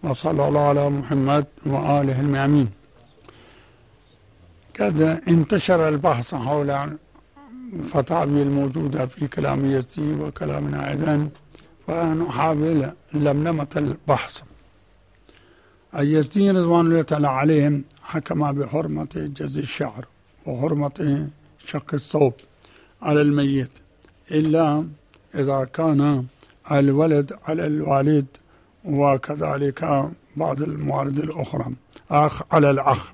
وصلى الله على محمد وآله الميامين. قد انتشر البحث حول الفتاوي الموجودة في كلام يزدي وكلامنا أيضا، فنحاول لملمة البحث. اليزدي رضوان الله تعالى عليهم حكم بحرمة جز الشعر وحرمة شق الثوب على الميت، إلا إذا كان الولد على الوالد، وكذلك بعض الموارد الأخرى أخ على الأخ.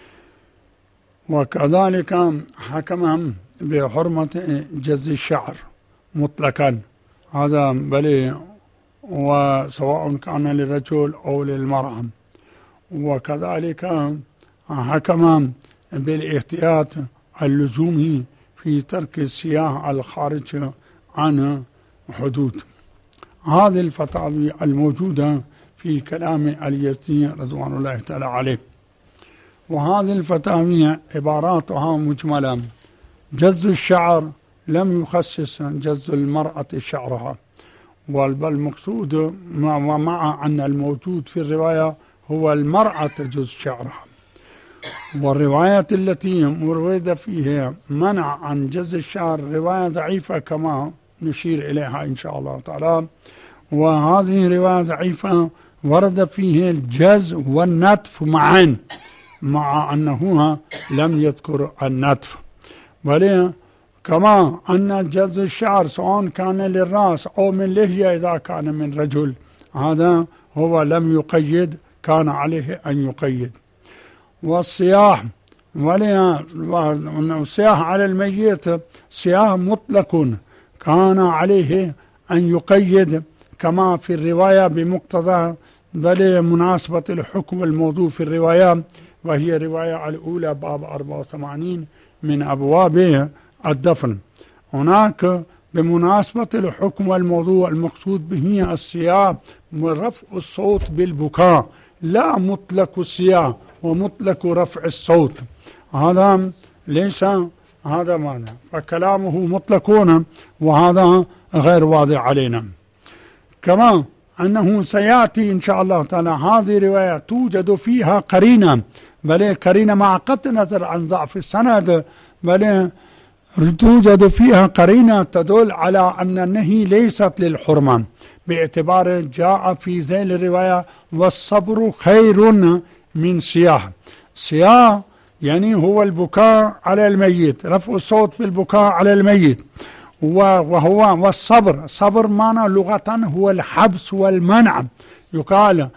وكذلك حكم بحرمة جز الشعر مطلقا، هذا بل وسواء كان للرجل أو للمرأة. وكذلك حكم بالاحتياط اللزومي في ترك السياح الخارج عن حدود. هذه الفتاوي الموجودة في كلام اليزدي رضوان الله تعالى عليه. وهذه الفتاوي عباراتها مجملة. جز الشعر لم يخصص جز المرأة شعرها، بل مقصود مع أن الموجود في الرواية هو المرأة تجز شعرها. والرواية التي ورد فيها منع عن جز الشعر رواية ضعيفة كما نشير إليها إن شاء الله تعالى. وهذه رواية ضعيفة ورد فيها الجز والنتف معا، مع أنه لم يذكر النتف. بل كما أن جز الشعر سواء كان للرأس أو من لحية إذا كان من رجل، هذا هو لم يقيد، كان عليه أن يقيد. والصياح والصياح على الميت صياح مطلق، كان عليه أن يقيد كما في الرواية بمقتضى بل مناسبة الحكم الموضوع في الرواية، وهي الرواية الأولى باب 84 من أبواب الدفن. هناك بمناسبة الحكم والموضوع المقصود به الصياح ورفع الصوت بالبكاء، لا مطلق الصياح ومطلق رفع الصوت، هذا ليس هذا معنى، فكلامه مطلقون وهذا غير واضح علينا. كما أنه سيأتي إن شاء الله تعالى هذه رواية توجد فيها قرينة، بل قرينة مع قطع نظر عن ضعف السند، بل توجد فيها قرينة تدل على أن النهي ليست للحرمة، باعتبار جاء في ذيل الرواية والصبر خير من صياح. صياح يعني هو البكاء على الميت، رفع الصوت بالبكاء على الميت. والصبر، صبر معنى لغة هو الحبس والمنع. يقال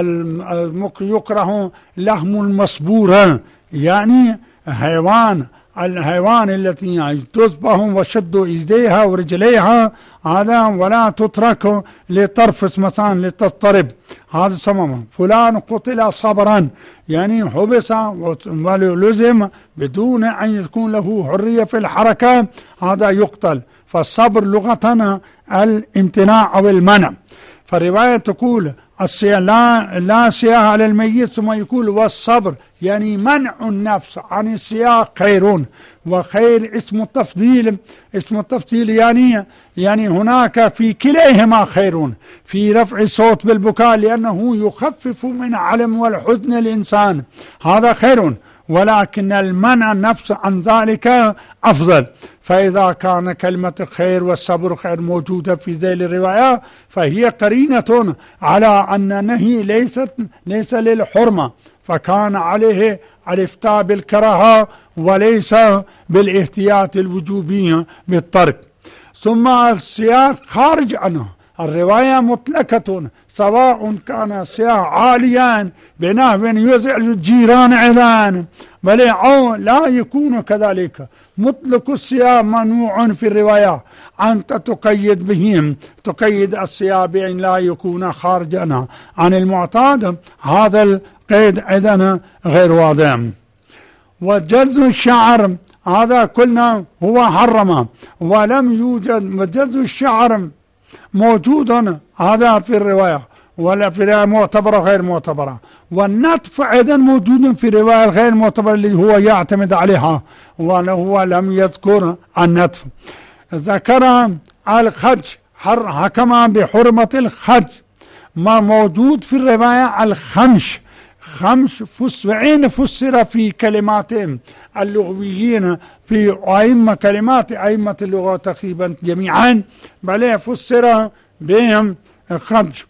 يكره لحم المصبور، يعني الحيوان التي تذبح وشد يديها ورجليها، هذا ولا تترك لترفس مثلا لتضطرب، هذا سمم. فلان قتل صبرا، يعني حبس ولزم بدون أن يكون له حرية في الحركة، هذا يقتل. فالصبر لغة الامتناع أو المنع. فالرواية تقول لا سياح على الميت، ثم يقول والصبر يعني منع النفس عن السياح خير. وخير اسم التفضيل، اسم التفضيل يعني هناك في كليهما خير، في رفع الصوت بالبكاء لأنه يخفف من علم والحزن الإنسان، هذا خير، ولكن المنع النفس عن ذلك أفضل. فإذا كان كلمة الخير والصبر خير موجودة في ذيل الرواية، فهي قرينة على أن النهي ليس للحرمة، فكان عليه الافتاء بالكراهة وليس بالاحتياط الوجوبي بالترك. ثم السياق خارج عنه، الرواية مطلقة، سواء كان السياق عاليا بنحو يزعج الجيران عذان، بل أو لا يكون كذلك. مطلق السياق ممنوع في الرواية، أنت تقيد بهم، تقيد السياق بأن لا يكون خارجا عن المعتاد، هذا القيد أيضا غير واضح. وجز الشعر هذا قلنا هو حرم ولم يوجد، وجز الشعر موجود هذا في الرواية، ولا في رواية معتبرة غير معتبرة. والنتف أيضا موجود في رواية غير معتبرة اللي هو يعتمد عليها، وهو لم يذكر النتف. ذكر الخج، حكم بحرمة الخج، ما موجود في الرواية الخمش. وين فسر في كلماتهم اللغويين في كلمات أئمة اللغة تقريبا جميعا، بل فسر بهم الخدش،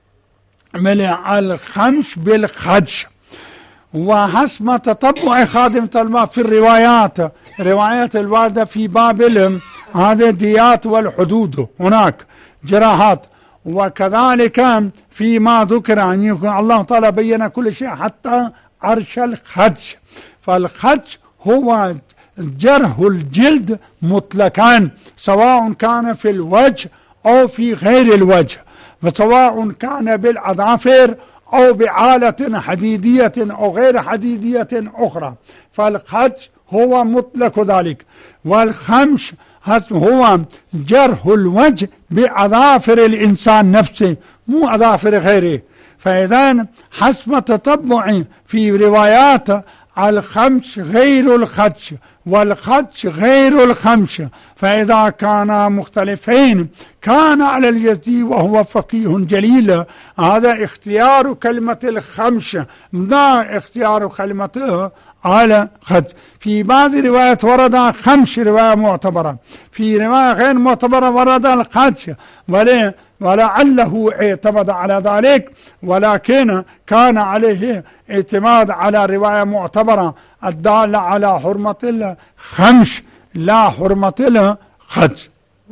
الخمش بالخدش. وحسب تتبع خادم الماء في الروايات الواردة في باب هذه الديات والحدود، هناك جراحات. وكذلك فيما ذكر أن يكون الله تعالى بين كل شيء حتى عرش الخدش. فالخدش هو جرح الجلد مطلقا، سواء كان في الوجه أو في غير الوجه، وسواء كان بالأظافر أو بآلة حديدية أو غير حديدية أخرى، فالخدش هو مطلق ذلك. والخمش هو جرح الوجه بأظافر الإنسان نفسه، مو أظافر غيره. فإذا حسب تتبع في روايات الخمش غير الخدش والخدش غير الخمش، فإذا كانا مختلفين كان على اليزدي وهو فقيه جليل هذا اختيار كلمة الخمش لا اختيار كلمته على خدش. في بعض الروايات ورد خمش رواية معتبرة، في رواية غير معتبرة ورد الخدش، ولعله اعتمد على ذلك، ولكن كان عليه اعتماد على رواية معتبرة الدالة على حرمة الخمش لا حرمة الخدش.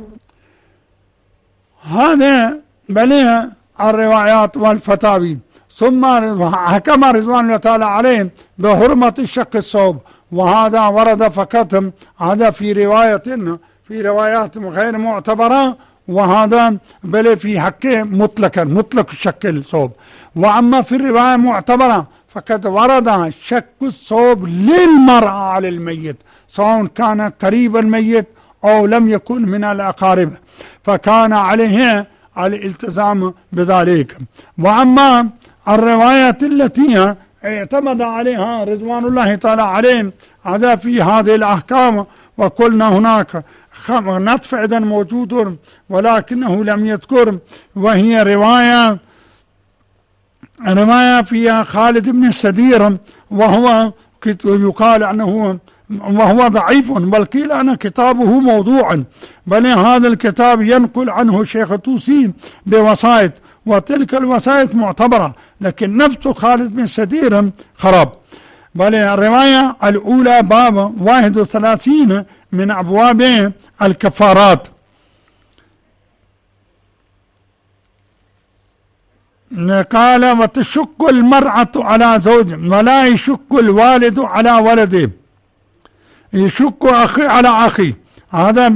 هذا بليه الروايات والفتاوي. ثم حكم رضوان الله تعالى عليه بحرمة شق الثوب، وهذا ورد فقط هذا في روايات غير معتبرة، وهذا بل في حقه مطلقا مطلق شق الثوب. وأما في الرواية معتبرة فقد ورد شق الثوب للمرأة على الميت، سواء كان قريب الميت أو لم يكن من الأقارب، فكان عليه الالتزام بذلك. وأما الروايات التي اعتمد عليها رضوان الله تعالى عليهم هذا في هذه الأحكام، وقلنا هناك نطف إذن موجود ولكنه لم يذكر، وهي رواية فيها خالد بن السدير، وهو يقال أنه وهو ضعيف، بل قيل أن كتابه موضوع، بل هذا الكتاب ينقل عنه شيخ توسي بوسائط، وتلك الوسائط معتبرة، لكن نفس خالد بن السدير خراب. بل الرواية الأولى باب 31 من أبواب الكفارات. قال وتشك المرأة على زوج ولا يشك الوالد على ولده، يشك أخي على أخي، هذا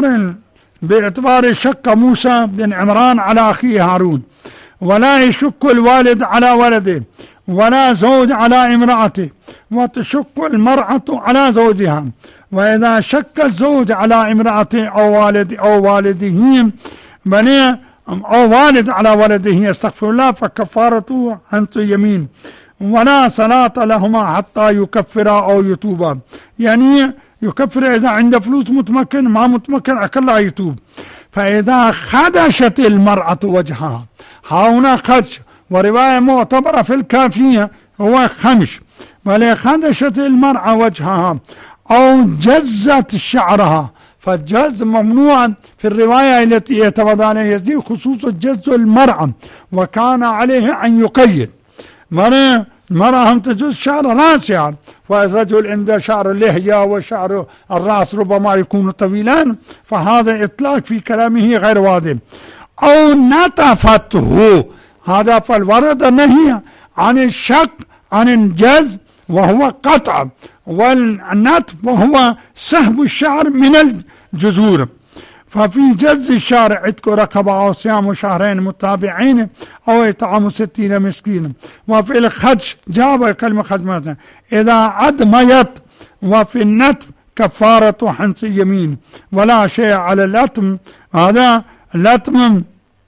باعتبار شك موسى بن عمران على أخيه هارون. ولا يشك الوالد على ولده ولا زوج على امرأته، وتشك المرأة على زوجها. وإذا شك الزوج على امرأته أو والده أو والد على ولده استغفر الله، فكفارته حنث يمين، ولا صلاة لهما حتى يكفرا أو يتوبا. يعني يكفر إذا عنده فلوس متمكن، ما متمكن أكلها يتوب. فإذا خدشت المرأة وجهها، هنا خدش، ورواية معتبرة في الكافية هو خمش، بل خدشت المرأة وجهها أو جزت شعرها، فالجز ممنوع في الرواية التي يعتمد عليها يزيد خصوص جز المرأة، وكان عليه أن يقيد. المرأة هم تجز شعر راسها، والرجل عنده شعر اللحية وشعر الرأس ربما يكون طويلان، فهذا إطلاق في كلامه غير واضح. أو نتفته، هذا فالورد النهي عن الشق عن الجز وهو قطع، والنتف وهو سحب الشعر من الجذور. ففي جز الشعر عتق رقبة أو صيام شهرين متابعين أو إطعام 60 مسكينا. وفي الخدش جاب كلمة خدمة إذا أدميت. وفي النتف كفارة حنث يمين، ولا شيء على اللتم، هذا اللتم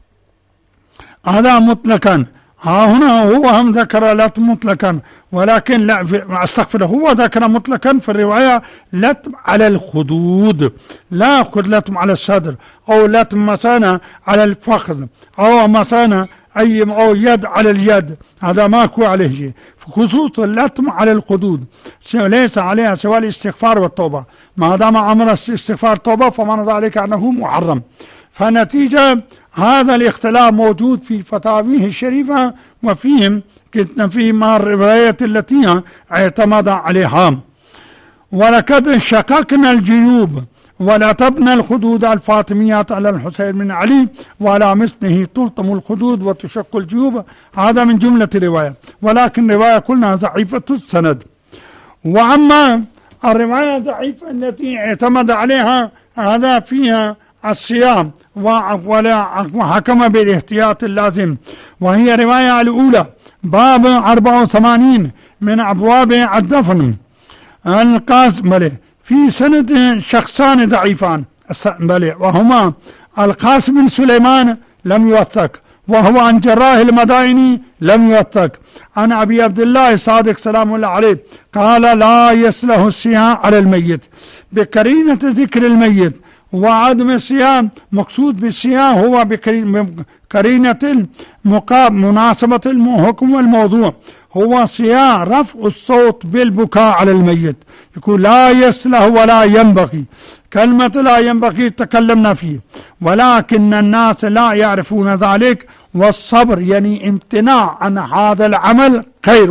هذا مطلقا. هنا هو هم ذكر لتم مطلقا، ولكن لا استغفر، هو ذكر مطلقا في الرواية لتم على الخدود، لا لتم على الصدر، أو لتم مثلا على الفخذ، أو مثلا أي أو يد على اليد، هذا ماكو عليه شيء. خصوص اللطم على الخدود ليس عليها سوى الاستغفار والتوبة، ما دام أمر الاستغفار توبة فمعنى ذلك أنه محرم. فنتيجة هذا الاختلاف موجود في فتاويه الشريفة وفيهم فيما الروايات التي اعتمد عليها. ولقد شققنا الجيوب ولطبنا الخدود الفاطميات على الحسين بن علي وعلى مثله تلطم الخدود وتشق الجيوب، هذا من جملة الرواية، ولكن رواية كلها ضعيفة السند. وأما الرواية الضعيفة التي اعتمد عليها هذا فيها الصيام وحكم بالاحتياط اللازم، وهي رواية الأولى باب 84 من أبواب الدفن. القاسم في سند شخصان ضعيفان وهما القاسم بن سليمان لم يوثق، وهو عن جراح المدائني لم يوثق، عن أبي عبد الله صادق سلام الله عليه قال لا يصلح الصيام على الميت بقرينة ذكر الميت وعدم الصيام. مقصود بالصيام هو بقرينة مناسبة الحكم والموضوع، هو صيام رفع الصوت بالبكاء على الميت، يقول لا يصلح ولا ينبغي. كلمة لا ينبغي تكلمنا فيه، ولكن الناس لا يعرفون ذلك، والصبر يعني امتناع عن هذا العمل خير.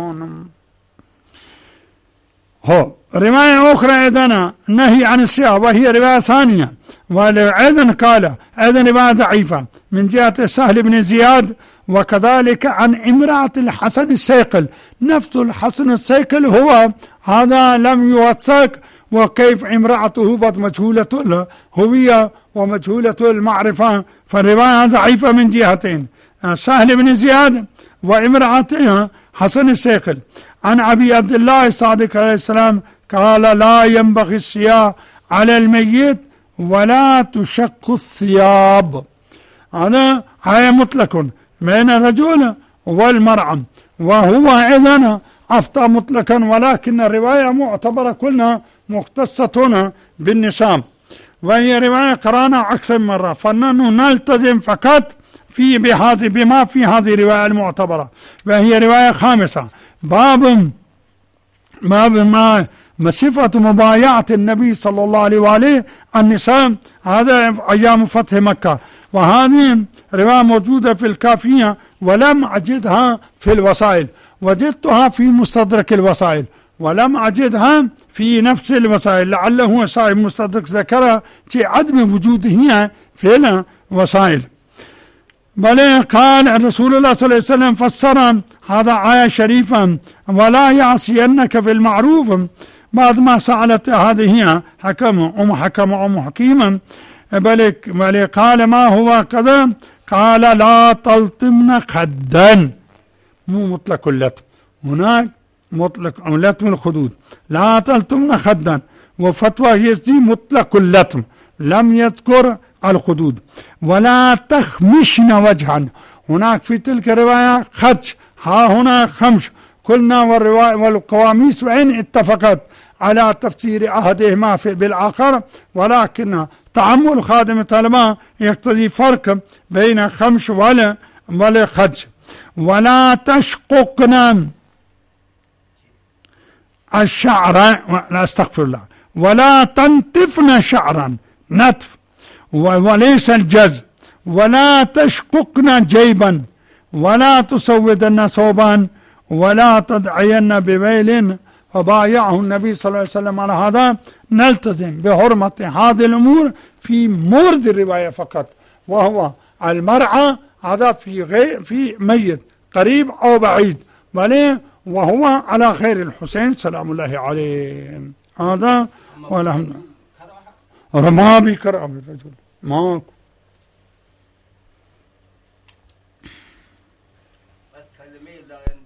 هو رواية أخرى أيضا نهي عن الصيام، وهي رواية ثانية، وأيضا قال أيضا رواية ضعيفة من جهة سهل بن زياد، وكذلك عن امرأة الحسن السيقل، نفس الحسن السيقل هو هذا لم يوثق، وكيف امرأته بد مجهولة الهوية ومجهولة المعرفة، فالرواية ضعيفة من جهتين، سهل بن زياد وامرأته حسن السيقل. عن أبي عبد الله الصادق عليه السلام قال لا ينبغي الصيام على الميت ولا تشق الثياب. هذا هي مطلق بين الرجل والمرأة، وهو أيضا أفتى مطلقا، ولكن الرواية معتبرة كلها مختصة بالنساء، وهي رواية قرانا أكثر مرة، فنحن نلتزم فقط بما في هذه الرواية المعتبرة، وهي رواية خامسة باب ما صفة مبايعة النبي صلى الله عليه وآله النساء، هذا أيام فتح مكة، وهذه رواية موجودة في الكافية ولم أجدها في الوسائل، وجدتها في مستدرك الوسائل ولم أجدها في نفس الوسائل، لعله صاحب مستدرك ذكرها في عدم وجوده في الوسائل. بل قال الرسول الله صلى الله عليه وسلم فسر هذا آية شريفة ولا يعصينك في المعروف، بعد ما سألت هذه حكم حكيما، بل قال ما هو كذا، قال لا تلطمن خدا، مو مطلق اللطم، هناك مطلق لطم الخدود، لا تلطمن خدا، وفتوى يزدي مطلق اللطم لم يذكر الخدود. ولا تخمشن وجها، هناك في تلك الرواية خدش، ها هنا خمش، كلنا والرواية والقواميس وإن اتفقت على تفسير أحدهما بالآخر، ولكن تعمل خادم العلماء يقتضي فرق بين خمش ولا خدش. ولا تشققن الشعر، لا استغفر الله، ولا تنتفن شعرا، نتف وليس الجز. ولا تشققن جيبا، ولا تسودن ثوبا، ولا تدعين بويل. فبايعه النبي صلى الله عليه وسلم على هذا. نلتزم بحرمة هذه الأمور في مورد الرواية فقط، وهو المرعى، هذا في ميت قريب أو بعيد، بل وهو على خير الحسين سلام الله عليه. هذا والحمد لله. ما بيكره الرجل ما بس كلمي